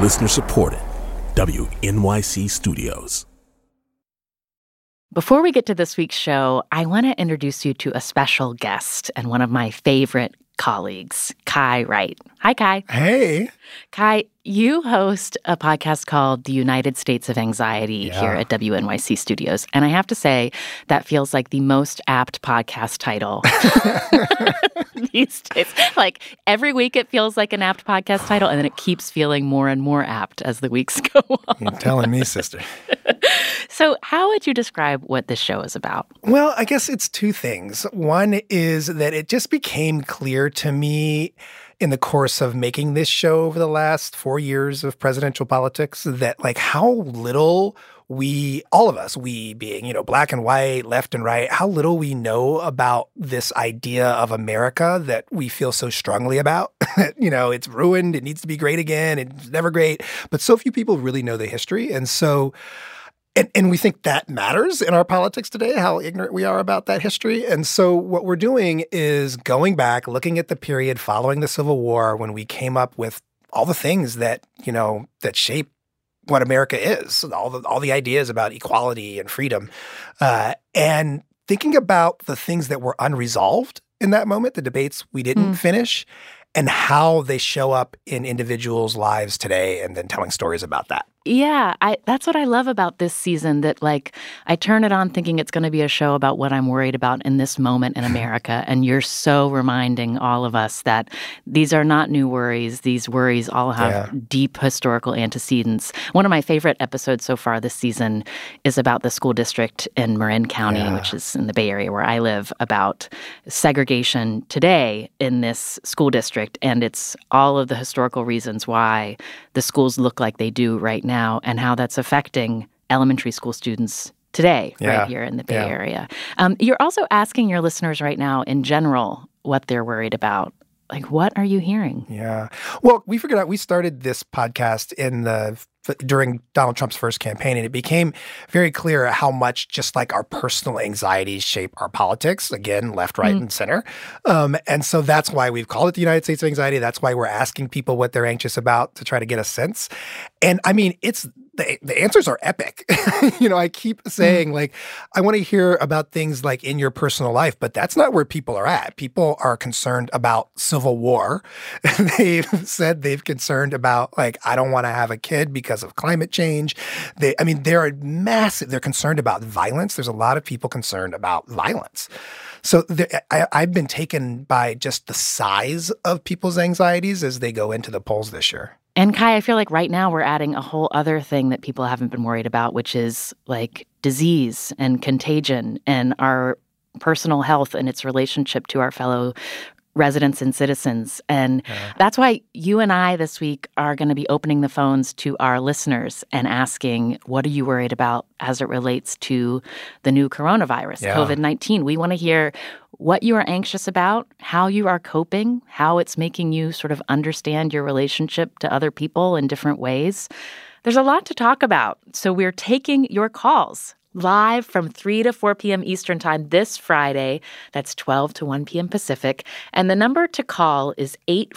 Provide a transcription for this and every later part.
Listener supported. WNYC Studios. Before we get to this week's show, I want to introduce you to a special guest and one of my favorite colleagues, Kai Wright. Hi, Kai. Hey. Kai, you host a podcast called The United States of Anxiety here at WNYC Studios. And I have to say, that feels like the most apt podcast title these days. Like, every week it feels like an apt podcast title, and then it keeps feeling more and more apt as the weeks go on. You're telling me, sister. So how would you describe what this show is about? Well, I guess it's two things. One is that it just became clear to me in the course of making this show over the last 4 years of presidential politics that, like, how little we, all of us, we being, black and white, left and right, how little we know about this idea of America that we feel so strongly about. It's ruined. It needs to be great again. It's never great. But so few people really know the history. And so And we think that matters in our politics today, how ignorant we are about that history. And so what we're doing is going back, looking at the period following the Civil War when we came up with all the things that, that shape what America is, all the ideas about equality and freedom, and thinking about the things that were unresolved in that moment, the debates we didn't finish, and how they show up in individuals' lives today, and then telling stories about that. Yeah, that's what I love about this season, that, like, I turn it on thinking it's going to be a show about what I'm worried about in this moment in America. And you're so reminding all of us that these are not new worries. These worries all have deep historical antecedents. One of my favorite episodes so far this season is about the school district in Marin County, which is in the Bay Area where I live, about segregation today in this school district. And it's all of the historical reasons why the schools look like they do right now, and how that's affecting elementary school students today, right here in the Bay Area. You're also asking your listeners right now, in general, what they're worried about. Like, what are you hearing? Yeah. Well, we figured out we started this podcast during Donald Trump's first campaign, and it became very clear how much just like our personal anxieties shape our politics, again, left, right, and center. And so that's why we've called it the United States of Anxiety. That's why we're asking people what they're anxious about to try to get a sense. And I mean, the answers are epic. I keep saying, like, I want to hear about things like in your personal life, but that's not where people are at. People are concerned about Civil War. They've said they've concerned about, like, I don't want to have a kid because of climate change. They're massive. They're concerned about violence. There's a lot of people concerned about violence. So I've been taken by just the size of people's anxieties as they go into the polls this year. And Kai, I feel like right now we're adding a whole other thing that people haven't been worried about, which is like disease and contagion and our personal health and its relationship to our fellow residents and citizens. And that's why you and I this week are going to be opening the phones to our listeners and asking, what are you worried about as it relates to the new coronavirus, COVID-19? We want to hear what you are anxious about, how you are coping, how it's making you sort of understand your relationship to other people in different ways. There's a lot to talk about, so we're taking your calls live from 3 to 4 p.m. Eastern Time this Friday. That's 12 to 1 p.m. Pacific. And the number to call is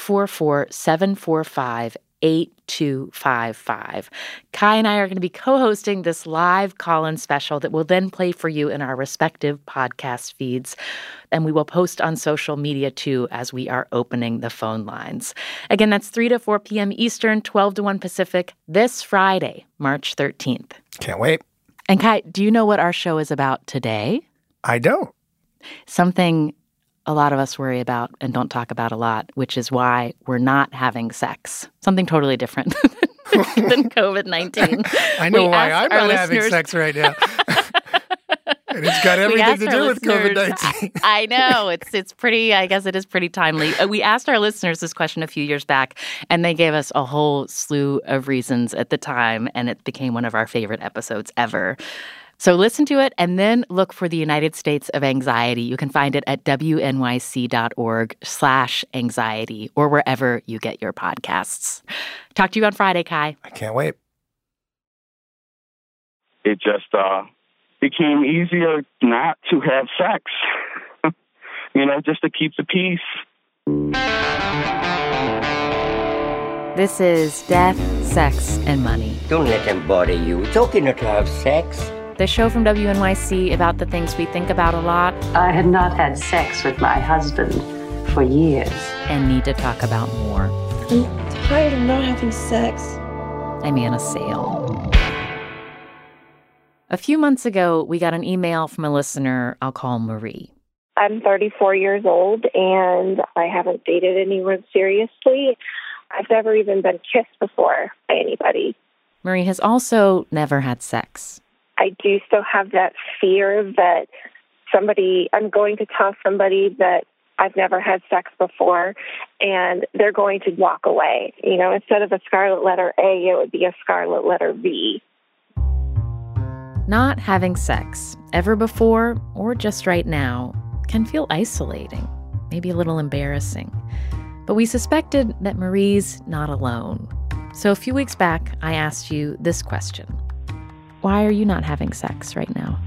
844-745-8255. Kai and I are going to be co-hosting this live call-in special that will then play for you in our respective podcast feeds. And we will post on social media, too, as we are opening the phone lines. Again, that's 3 to 4 p.m. Eastern, 12 to 1 Pacific, this Friday, March 13th. Can't wait. And Kai, do you know what our show is about today? I don't. Something a lot of us worry about and don't talk about a lot, which is why we're not having sex. Something totally different than COVID-19. I know why I'm not having sex right now. And it's got everything to do with COVID-19. I know. It's pretty, I guess it is pretty timely. We asked our listeners this question a few years back, and they gave us a whole slew of reasons at the time, and it became one of our favorite episodes ever. So listen to it and then look for the United States of Anxiety. You can find it at wnyc.org/anxiety or wherever you get your podcasts. Talk to you on Friday, Kai. I can't wait. It just became easier not to have sex, just to keep the peace. This is Death, sex, and money. Don't let them bother you. It's okay not to have sex. The show from WNYC about the things we think about a lot. I had not had sex with my husband for years. And need to talk about more. I'm tired of not having sex. I'm Anna Sale. A few months ago, we got an email from a listener I'll call Marie. I'm 34 years old, and I haven't dated anyone seriously. I've never even been kissed before by anybody. Marie has also never had sex. I do still have that fear that I'm going to tell somebody that I've never had sex before, and they're going to walk away. You know, instead of a scarlet letter A, it would be a scarlet letter V. Not having sex, ever before or just right now, can feel isolating, maybe a little embarrassing. But we suspected that Marie's not alone. So a few weeks back, I asked you this question. Why are you not having sex right now?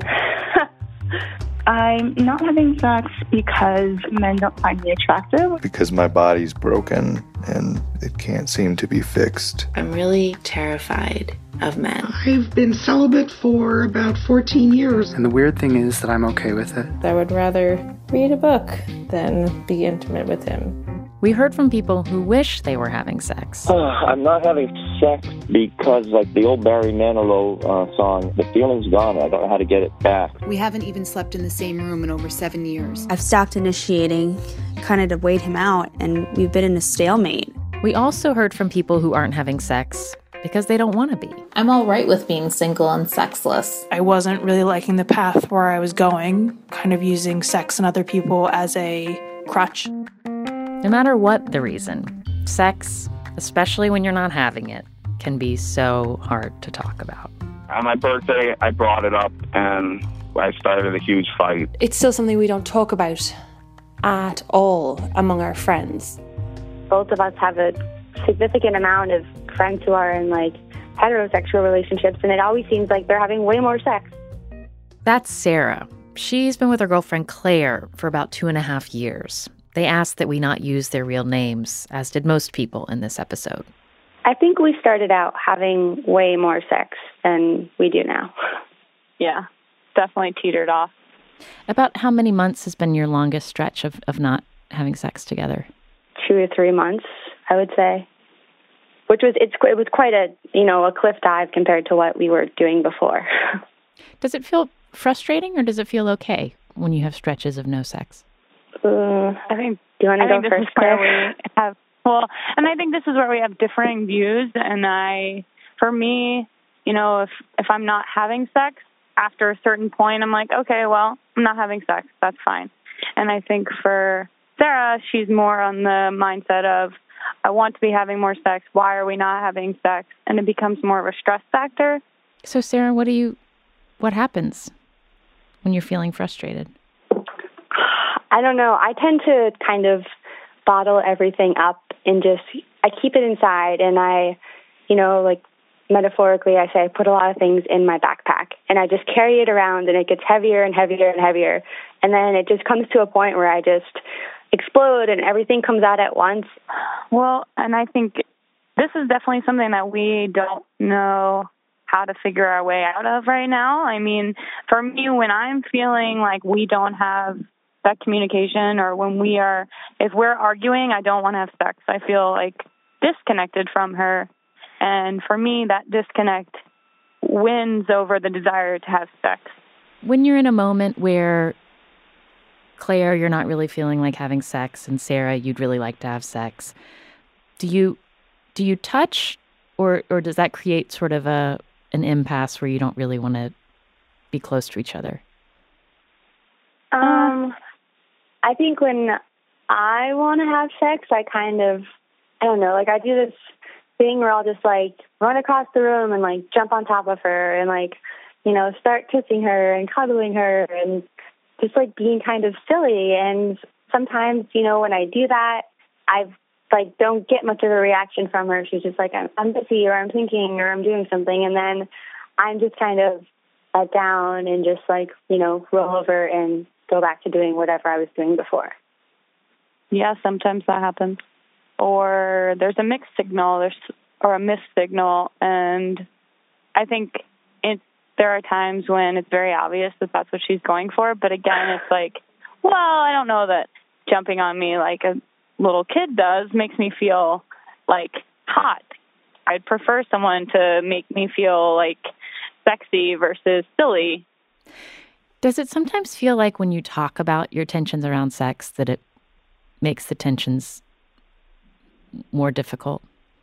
I'm not having sex because men don't find me attractive. Because my body's broken and it can't seem to be fixed. I'm really terrified of men. I've been celibate for about 14 years. And the weird thing is that I'm okay with it. I would rather read a book than be intimate with him. We heard from people who wish they were having sex. I'm not having sex because, like the old Barry Manilow song, the feeling's gone. I don't know how to get it back. We haven't even slept in the same room in over 7 years. I've stopped initiating, kind of to wait him out, and we've been in a stalemate. We also heard from people who aren't having sex because they don't want to be. I'm all right with being single and sexless. I wasn't really liking the path where I was going, kind of using sex and other people as a crutch. No matter what the reason, sex, especially when you're not having it, can be so hard to talk about. On my birthday, I brought it up and I started a huge fight. It's still something we don't talk about at all among our friends. Both of us have a significant amount of friends who are in heterosexual relationships, and it always seems like they're having way more sex. That's Sarah. She's been with her girlfriend Claire for about 2.5 years. They asked that we not use their real names, as did most people in this episode. I think we started out having way more sex than we do now. Yeah, definitely teetered off. About how many months has been your longest stretch of not having sex together? 2 or 3 months, I would say. Which was it was quite a cliff dive compared to what we were doing before. Does it feel frustrating or does it feel okay when you have stretches of no sex? I think. Do you want to go first, Claire? And I think this is where we have differing views. And for me, if I'm not having sex after a certain point, I'm like, okay, well, I'm not having sex. That's fine. And I think for Sarah, she's more on the mindset of, I want to be having more sex. Why are we not having sex? And it becomes more of a stress factor. So, Sarah, what happens when you're feeling frustrated? I don't know. I tend to kind of bottle everything up and I keep it inside, and metaphorically, I say I put a lot of things in my backpack and I just carry it around, and it gets heavier and heavier and heavier. And then it just comes to a point where I just explode and everything comes out at once. Well, and I think this is definitely something that we don't know how to figure our way out of right now. I mean, for me, when I'm feeling like we don't have that communication, or if we're arguing, I don't want to have sex. I feel like disconnected from her. And for me, that disconnect wins over the desire to have sex. When you're in a moment where, Claire, you're not really feeling like having sex, and Sarah, you'd really like to have sex, do you touch, or does that create sort of an impasse where you don't really want to be close to each other? I think when I want to have sex, I kind of, I don't know, I do this thing where I'll just run across the room and jump on top of her and start kissing her and cuddling her and just being kind of silly. And sometimes, when I do that, I don't get much of a reaction from her. She's just I'm busy, or I'm thinking, or I'm doing something. And then I'm just kind of let down and just roll over and go back to doing whatever I was doing before. Yeah, sometimes that happens. Or there's a mixed signal. or a missed signal. And I think there are times when it's very obvious that that's what she's going for. But again, it's like, well, I don't know that jumping on me like a little kid does makes me feel like hot. I'd prefer someone to make me feel like sexy versus silly. Does it sometimes feel like when you talk about your tensions around sex that it makes the tensions more difficult?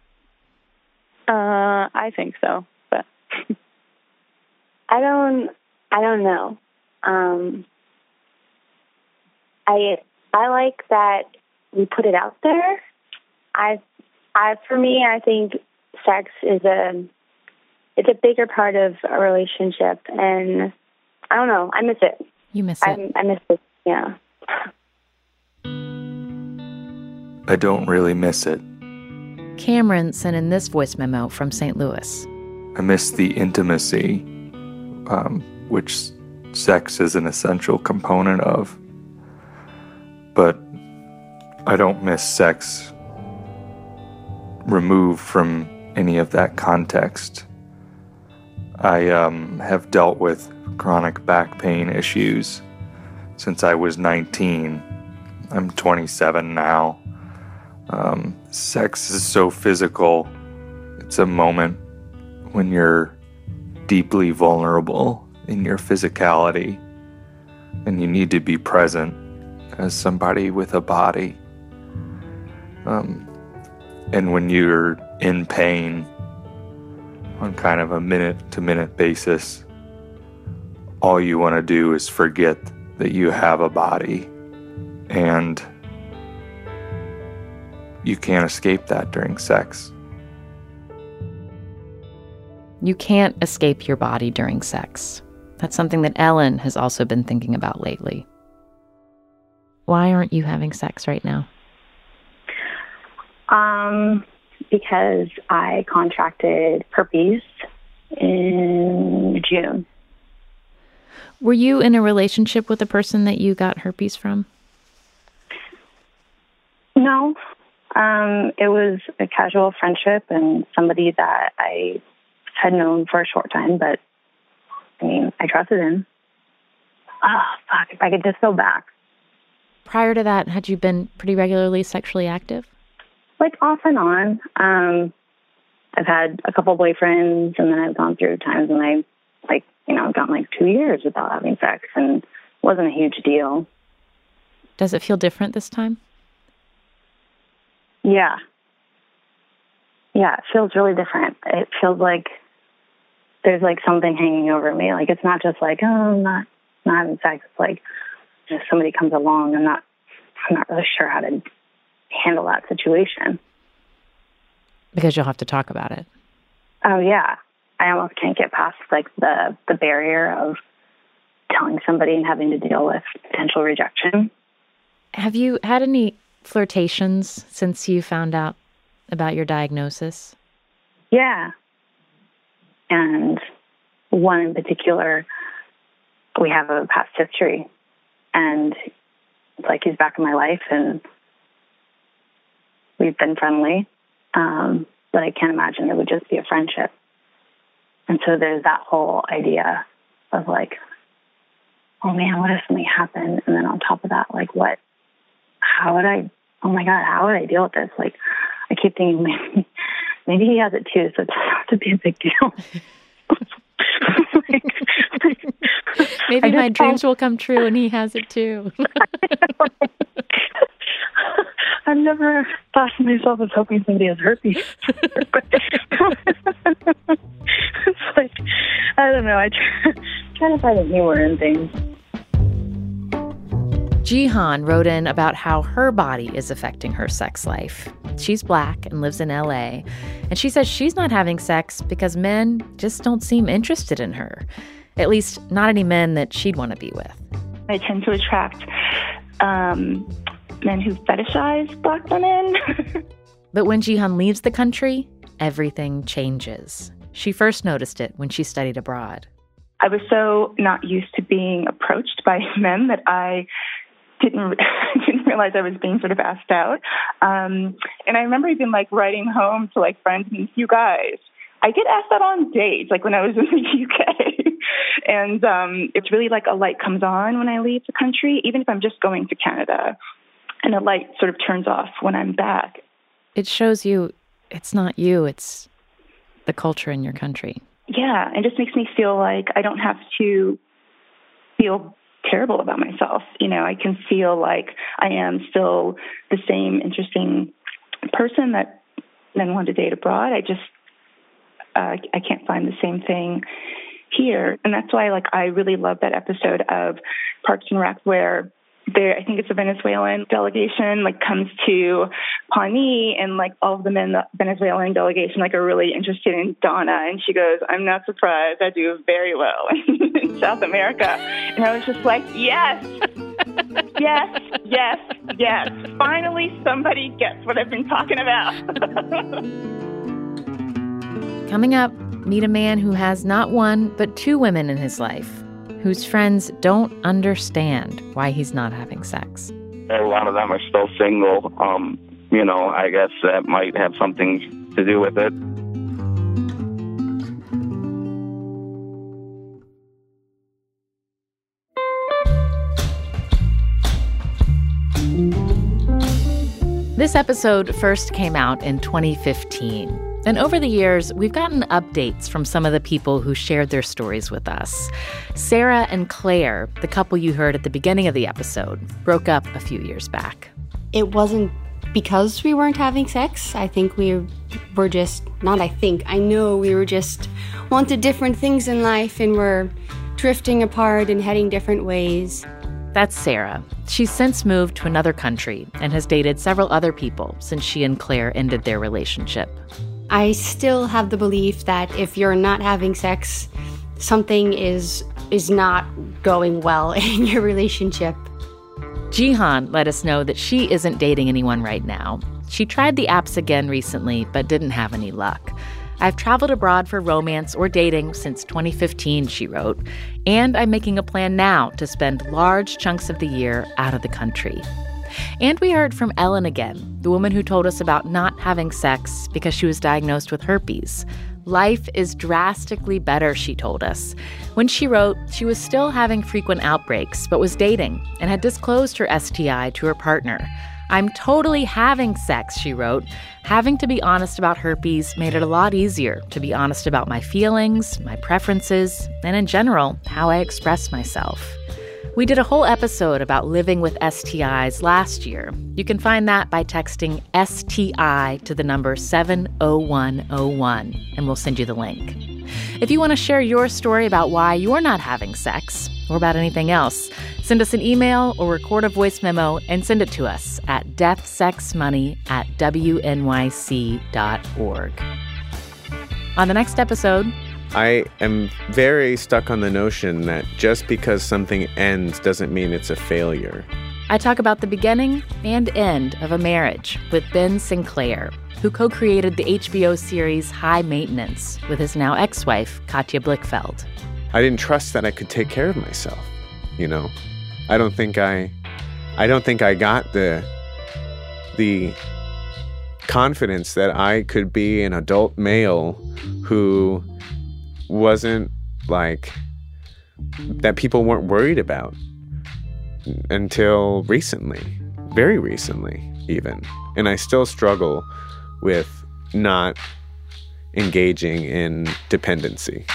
I think so, but I don't know. I like that we put it out there. For me, I think sex is it's a bigger part of a relationship, and I don't know. I miss it. You miss it. I miss it. Yeah. I don't really miss it. Cameron sent in this voice memo from St. Louis. I miss the intimacy, which sex is an essential component of. But I don't miss sex removed from any of that context. I have dealt with chronic back pain issues since I was 19. I'm 27 now. Sex is so physical. It's a moment when you're deeply vulnerable in your physicality, and you need to be present as somebody with a body. And when you're in pain on kind of a minute-to-minute basis, all you want to do is forget that you have a body, and you can't escape that during sex. You can't escape your body during sex. That's something that Ellen has also been thinking about lately. Why aren't you having sex right now? Because I contracted herpes in June. Were you in a relationship with the person that you got herpes from? No. It was a casual friendship and somebody that I had known for a short time, but I mean, I trusted him. Oh, fuck, if I could just go back. Prior to that, had you been pretty regularly sexually active? Like off and on. I've had a couple boyfriends, and then I've gone through times when I, gone 2 years without having sex, and it wasn't a huge deal. Does it feel different this time? Yeah. Yeah, it feels really different. It feels like there's something hanging over me. It's not just I'm not having sex. It's like if somebody comes along, I'm not really sure how to handle that situation. Because you'll have to talk about it. Oh yeah. I almost can't get past the barrier of telling somebody and having to deal with potential rejection. Have you had any flirtations since you found out about your diagnosis? Yeah. And one in particular, we have a past history, and it's like he's back in my life, and we've been friendly, but I can't imagine it would just be a friendship. And so there's that whole idea of oh man, what if something happened? And then on top of that, how would I deal with this? I keep thinking maybe he has it too, so it doesn't have to be a big deal. Maybe my dreams will come true and he has it too. I've never thought of myself as hoping somebody has herpes. It's I don't know. I try to find the humor in things. Jihan wrote in about how her body is affecting her sex life. She's Black and lives in LA, and she says she's not having sex because men just don't seem interested in her. At least not any men that she'd want to be with. I tend to attract men who fetishize Black women. But when Jihan leaves the country, everything changes. She first noticed it when she studied abroad. I was so not used to being approached by men that I didn't realize I was being sort of asked out. And And I remember even like writing home to like friends and you guys, I get asked that on dates, like when I was in the UK. And it's really like a light comes on when I leave the country, even if I'm just going to Canada. And a light sort of turns off when I'm back. It shows you it's not you, it's the culture in your country. Yeah, it just makes me feel like I don't have to feel terrible about myself. You know, I can feel like I am still the same interesting person that men want to date abroad. I can't find the same thing here. And that's why, like, I really love that episode of Parks and Rec where I think it's a Venezuelan delegation, like, comes to Pawnee, and, like, all of the men, the Venezuelan delegation, like, are really interested in Donna. And she goes, I'm not surprised. I do very well in South America. And I was just like, yes, yes, yes, yes. Finally, somebody gets what I've been talking about. Coming up, meet a man who has not one, but two women in his life, whose friends don't understand why he's not having sex. A lot of them are still single. I guess that might have something to do with it. This episode first came out in 2015. And over the years, we've gotten updates from some of the people who shared their stories with us. Sarah and Claire, the couple you heard at the beginning of the episode, broke up a few years back. It wasn't because we weren't having sex. I think we were just, I know we were just wanted different things in life and were drifting apart and heading different ways. That's Sarah. She's since moved to another country and has dated several other people since she and Claire ended their relationship. I still have the belief that if you're not having sex, something is not going well in your relationship. Jihan let us know that she isn't dating anyone right now. She tried the apps again recently, but didn't have any luck. I've traveled abroad for romance or dating since 2015, she wrote, and I'm making a plan now to spend large chunks of the year out of the country. And we heard from Ellen again, the woman who told us about not having sex because she was diagnosed with herpes. Life is drastically better, she told us. When she wrote, she was still having frequent outbreaks, but was dating and had disclosed her STI to her partner. I'm totally having sex, she wrote. Having to be honest about herpes made it a lot easier to be honest about my feelings, my preferences, and in general, how I express myself. We did a whole episode about living with STIs last year. You can find that by texting STI to the number 70101, and we'll send you the link. If you want to share your story about why you're not having sex, or about anything else, send us an email or record a voice memo and send it to us at deathsexmoney@wnyc.org. On the next episode, I am very stuck on the notion that just because something ends doesn't mean it's a failure. I talk about the beginning and end of a marriage with Ben Sinclair, who co-created the HBO series High Maintenance with his now ex-wife, Katja Blichfeld. I didn't trust that I could take care of myself, you know. I don't think I got the confidence that I could be an adult male who wasn't like that people weren't worried about until recently, very recently even. And I still struggle with not engaging in dependency.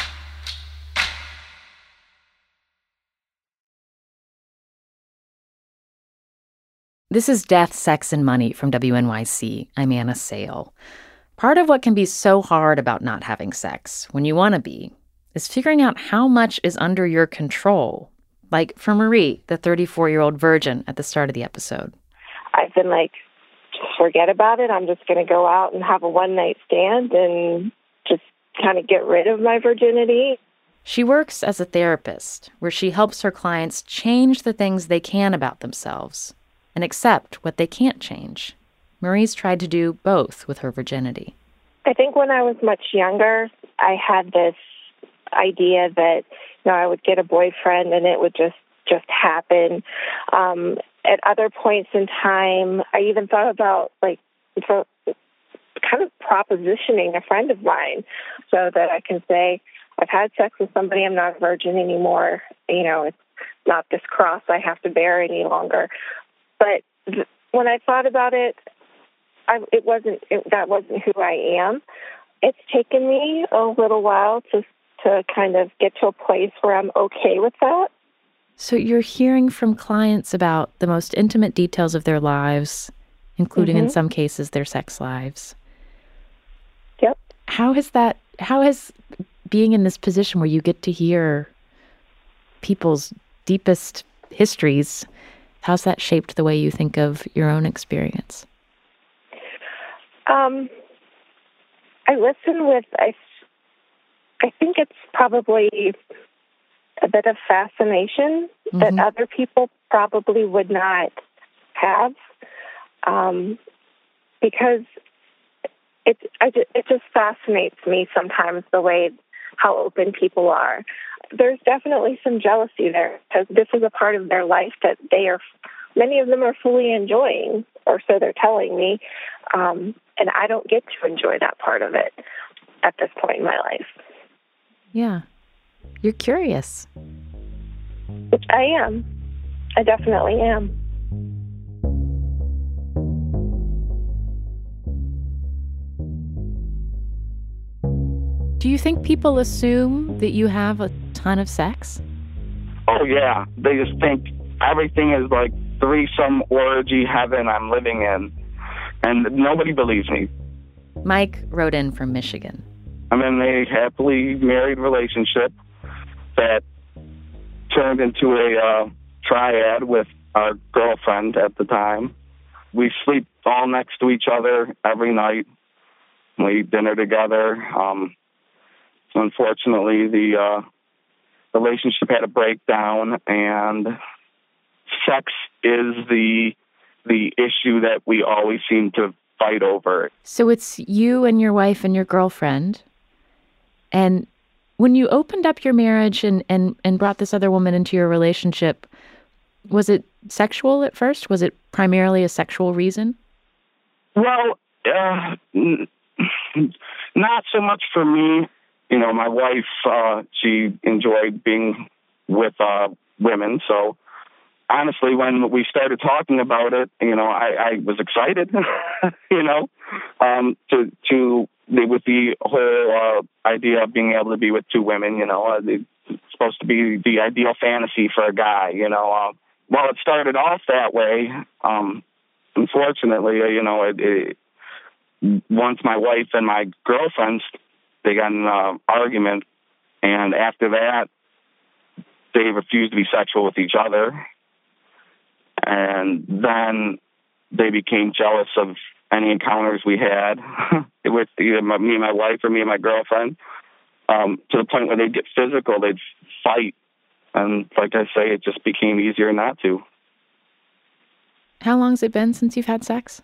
This is Death, Sex, and Money from WNYC. I'm Anna Sale. Part of what can be so hard about not having sex, when you want to be, is figuring out how much is under your control. Like for Marie, the 34-year-old virgin at the start of the episode. I've been like, just forget about it. I'm just going to go out and have a one-night stand and just kind of get rid of my virginity. She works as a therapist, where she helps her clients change the things they can about themselves and accept what they can't change. Marie's tried to do both with her virginity. I think when I was much younger, I had this idea that, I would get a boyfriend and it would just happen. At other points in time, I even thought about, like, propositioning a friend of mine so that I can say, I've had sex with somebody, I'm not a virgin anymore. You know, it's not this cross I have to bear any longer. But when I thought about it, that wasn't who I am. It's taken me a little while to kind of get to a place where I'm okay with that. So you're hearing from clients about the most intimate details of their lives, including in some cases their sex lives. Yep. How has being in this position where you get to hear people's deepest histories, how's that shaped the way you think of your own experience? I listen with, I think it's probably a bit of fascination that other people probably would not have, because it just fascinates me sometimes the way how open people are. There's definitely some jealousy there because this is a part of their life that many of them are fully enjoying, or so they're telling me, and I don't get to enjoy that part of it at this point in my life. Yeah. You're curious. I am. I definitely am. Do you think people assume that you have a ton of sex? Oh, yeah. They just think everything is like threesome orgy heaven I'm living in. And nobody believes me. Mike wrote in from Michigan. I'm in a happily married relationship that turned into a triad with our girlfriend at the time. We sleep all next to each other every night. We eat dinner together. Unfortunately, the relationship had a breakdown, and sex is the issue that we always seem to fight over. So it's you and your wife and your girlfriend. And when you opened up your marriage and brought this other woman into your relationship, was it sexual at first? Was it primarily a sexual reason? Well, not so much for me. You know, my wife, she enjoyed being with women. So honestly, when we started talking about it, you know, I was excited, you know, with the whole idea of being able to be with two women. You know, it's supposed to be the ideal fantasy for a guy, you know. Well, it started off that way. Unfortunately, you know, once my wife and my girlfriends, they got in an argument, and after that, they refused to be sexual with each other. And then they became jealous of any encounters we had with either me and my wife or me and my girlfriend, to the point where they'd get physical, they'd fight. And like I say, it just became easier not to. How long has it been since you've had sex?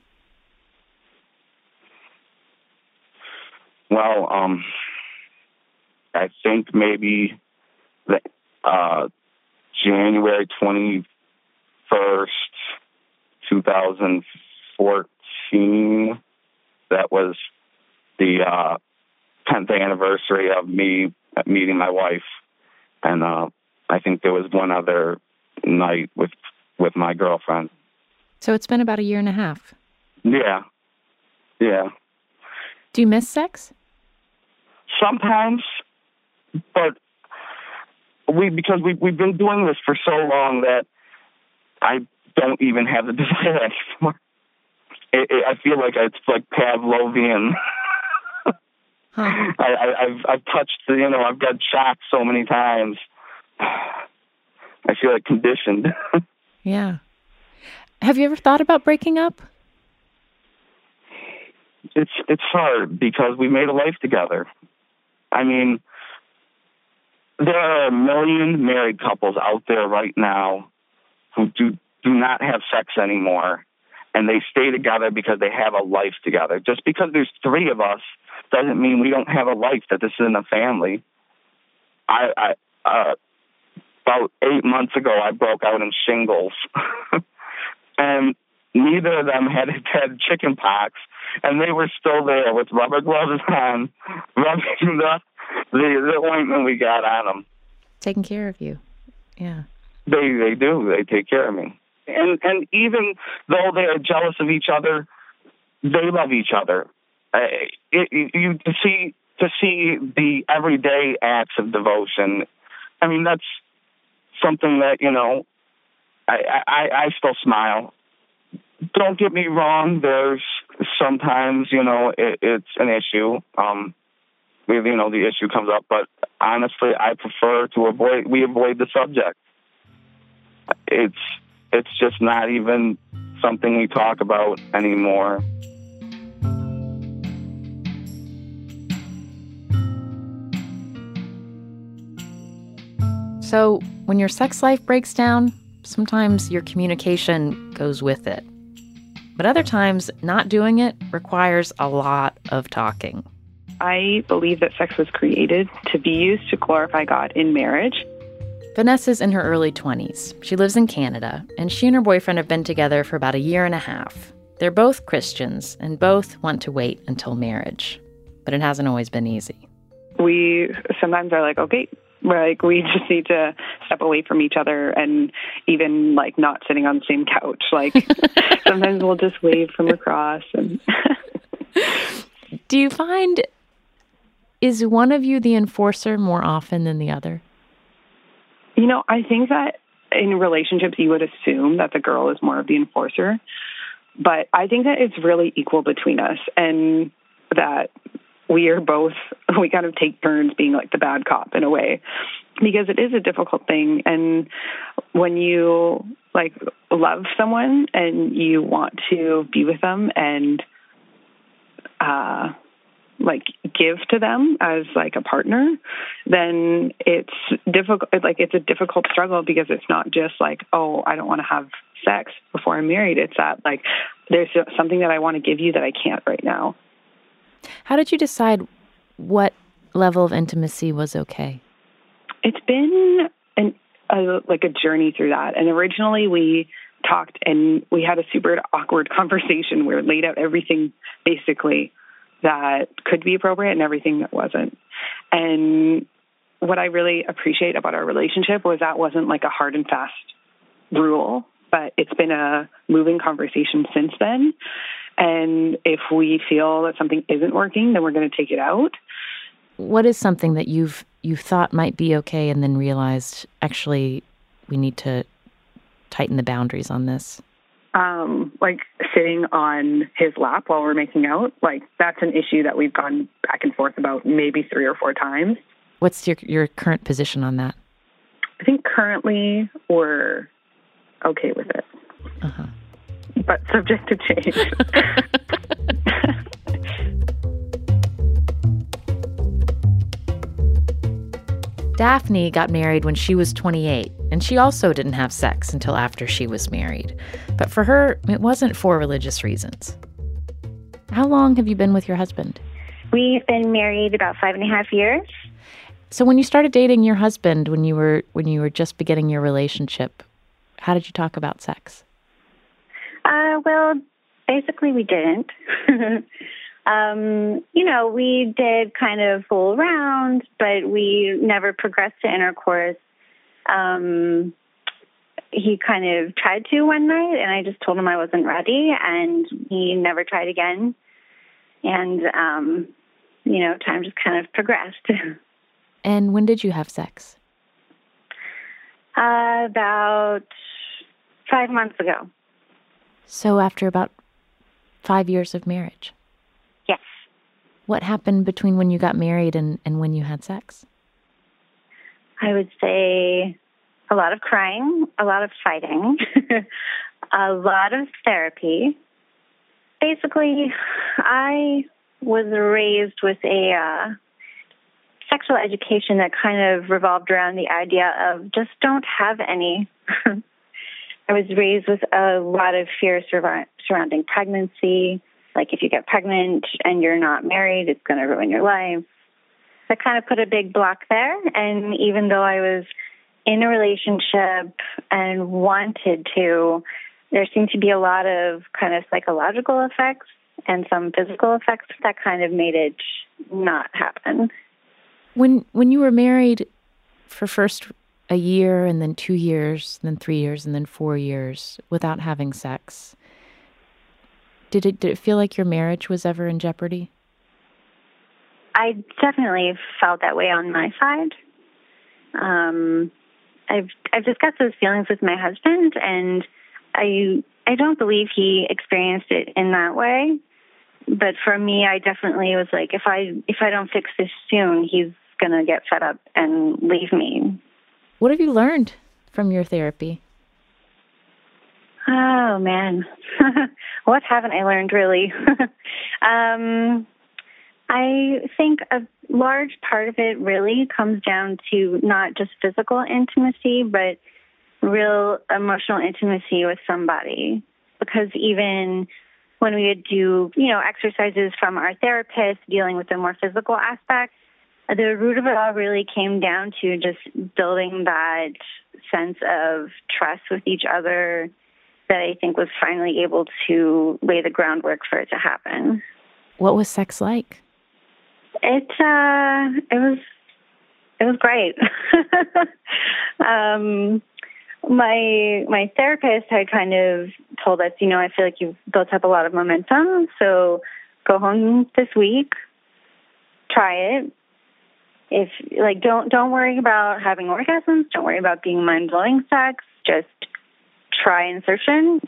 Well, I think maybe January 21st, 2014. That was the 10th anniversary of me meeting my wife. And I think there was one other night with my girlfriend. So it's been about a year and a half. Yeah. Yeah. Do you miss sex? Sometimes, but because we've been doing this for so long that I don't even have the desire anymore. I feel like it's like Pavlovian. Huh. I've touched, you know, I've got shocked so many times. I feel like conditioned. Yeah. Have you ever thought about breaking up? It's hard because we made a life together. I mean, there are a million married couples out there right now who do not have sex anymore, and they stay together because they have a life together. Just because there's three of us doesn't mean we don't have a life, that this isn't a family. About 8 months ago, I broke out in shingles. And neither of them had chicken pox, and they were still there with rubber gloves on, rubbing the ointment we got on them. Taking care of you. Yeah. They do. They take care of me. And even though they are jealous of each other, they love each other. To see the everyday acts of devotion, I mean, that's something that, I still smile. Don't get me wrong. There's sometimes, it's an issue. The issue comes up, but honestly, I prefer to avoid the subject. It's just not even something we talk about anymore. So when your sex life breaks down, sometimes your communication goes with it. But other times, not doing it requires a lot of talking. I believe that sex was created to be used to glorify God in marriage. Vanessa's in her early 20s. She lives in Canada, and she and her boyfriend have been together for about a year and a half. They're both Christians, and both want to wait until marriage. But it hasn't always been easy. We sometimes are like, okay, we just need to step away from each other, and even not sitting on the same couch. Sometimes we'll just wave from across. And Do you find, is one of you the enforcer more often than the other? I think that in relationships, you would assume that the girl is more of the enforcer. But I think that it's really equal between us, and that we kind of take turns being the bad cop in a way, because it is a difficult thing. And when you love someone and you want to be with them and give to them as a partner, then it's difficult. It's a difficult struggle, because it's not just oh, I don't want to have sex before I'm married. It's that there's something that I want to give you that I can't right now. How did you decide what level of intimacy was okay? It's been a journey through that. And originally we talked and we had a super awkward conversation where it laid out everything basically that could be appropriate and everything that wasn't. And what I really appreciate about our relationship was that wasn't a hard and fast rule, but it's been a moving conversation since then. And if we feel that something isn't working, then we're going to take it out. What is something that you thought might be okay and then realized, actually, we need to tighten the boundaries on this? Sitting on his lap while we're making out, that's an issue that we've gone back and forth about maybe 3 or 4 times. What's your current position on that? I think currently we're okay with it. Uh-huh. But subject to change. Daphne got married when she was 28, and she also didn't have sex until after she was married. But for her, it wasn't for religious reasons. How long have you been with your husband? We've been married about 5.5 years. So when you started dating your husband, when you were just beginning your relationship, how did you talk about sex? Well, basically we didn't. We did kind of fool around, but we never progressed to intercourse. He kind of tried to one night, and I just told him I wasn't ready, and he never tried again. And, time just kind of progressed. And when did you have sex? About 5 months ago. So after about 5 years of marriage? Yes. What happened between when you got married and when you had sex? I would say a lot of crying, a lot of fighting, a lot of therapy. Basically, I was raised with a sexual education that kind of revolved around the idea of just don't have any. I was raised with a lot of fear surrounding pregnancy. Like if you get pregnant and you're not married, it's going to ruin your life. That kind of put a big block there. And even though I was in a relationship and wanted to, there seemed to be a lot of kind of psychological effects and some physical effects that kind of made it not happen. When you were married for first a year and then 2 years, then 3 years, and then 4 years without having sex, did it feel like your marriage was ever in jeopardy? I definitely felt that way on my side. I've discussed those feelings with my husband, and I don't believe he experienced it in that way. But for me, I definitely was like, if I don't fix this soon, he's gonna get fed up and leave me. What have you learned from your therapy? Oh man, what haven't I learned really? I think a large part of it really comes down to not just physical intimacy, but real emotional intimacy with somebody. Because even when we would do, exercises from our therapist dealing with the more physical aspects, the root of it all really came down to just building that sense of trust with each other that I think was finally able to lay the groundwork for it to happen. What was sex like? It was great. My therapist had kind of told us, I feel like you've built up a lot of momentum, so go home this week, try it. If don't worry about having orgasms, don't worry about being mind-blowing sex, just try insertion.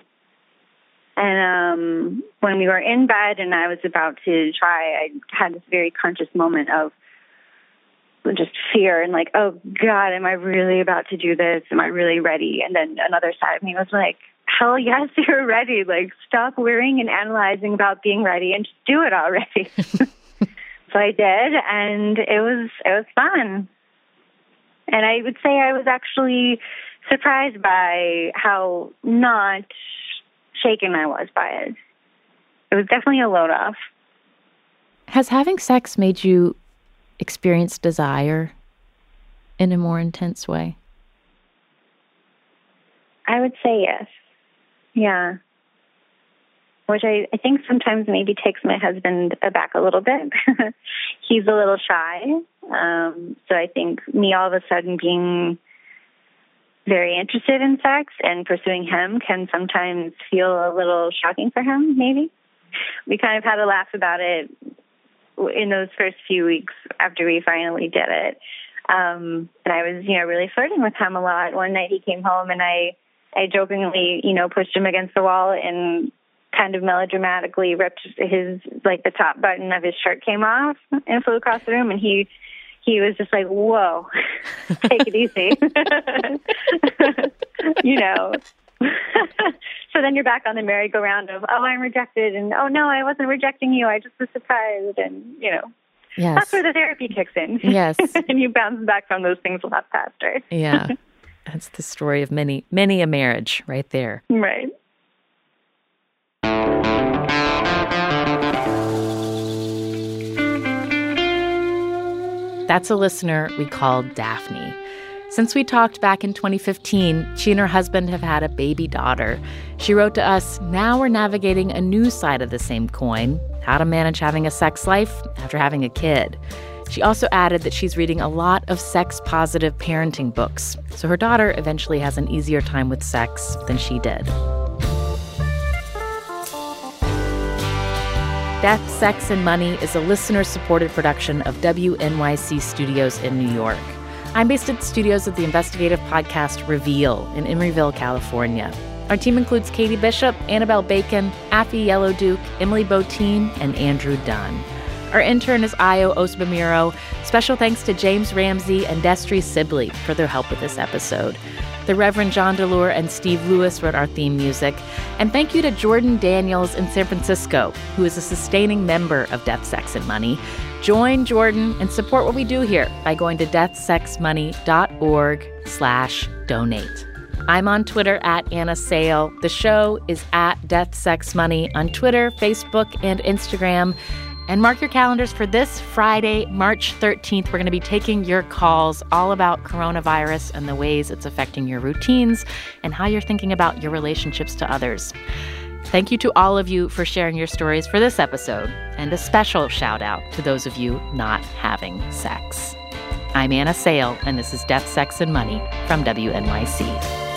And when we were in bed and I was about to try, I had this very conscious moment of just fear and like, oh God, am I really about to do this? Am I really ready? And then another side of me was like, hell yes, you're ready. Like, stop worrying and analyzing about being ready and just do it already. So I did, and it was fun. And I would say I was actually surprised by how not shaken I was by it. It was definitely a load off. Has having sex made you experience desire in a more intense way? I would say yes. Yeah. Which I think sometimes maybe takes my husband aback a little bit. He's a little shy. So I think me all of a sudden being very interested in sex and pursuing him can sometimes feel a little shocking for him, maybe. We kind of had a laugh about it in those first few weeks after we finally did it. And I was, really flirting with him a lot. One night he came home and I jokingly, pushed him against the wall and kind of melodramatically ripped the top button of his shirt came off and flew across the room, and he was just like, whoa, take it easy. So then you're back on the merry-go-round of, oh, I'm rejected, and oh no, I wasn't rejecting you, I just was surprised, and Yes. That's where the therapy kicks in. Yes. And you bounce back from those things a lot faster. Yeah. That's the story of many a marriage right there. Right. That's a listener we called Daphne. Since we talked back in 2015, she and her husband have had a baby daughter. She wrote to us, now we're navigating a new side of the same coin, how to manage having a sex life after having a kid. She also added that she's reading a lot of sex-positive parenting books, so her daughter eventually has an easier time with sex than she did. Death, Sex, and Money is a listener-supported production of WNYC Studios in New York. I'm based at the studios of the investigative podcast Reveal in Emeryville, California. Our team includes Katie Bishop, Annabelle Bacon, Affy Yellowduke, Emily Botine, and Andrew Dunn. Our intern is Ayo Osbamiro. Special thanks to James Ramsey and Destry Sibley for their help with this episode. The Reverend John DeLure and Steve Lewis wrote our theme music. And thank you to Jordan Daniels in San Francisco, who is a sustaining member of Death, Sex, and Money. Join Jordan and support what we do here by going to deathsexmoney.org/donate. I'm on Twitter at Anna Sale. The show is at Death, Sex, Money on Twitter, Facebook, and Instagram. And mark your calendars for this Friday, March 13th. We're going to be taking your calls all about coronavirus and the ways it's affecting your routines and how you're thinking about your relationships to others. Thank you to all of you for sharing your stories for this episode, and a special shout out to those of you not having sex. I'm Anna Sale, and this is Death, Sex, and Money from WNYC.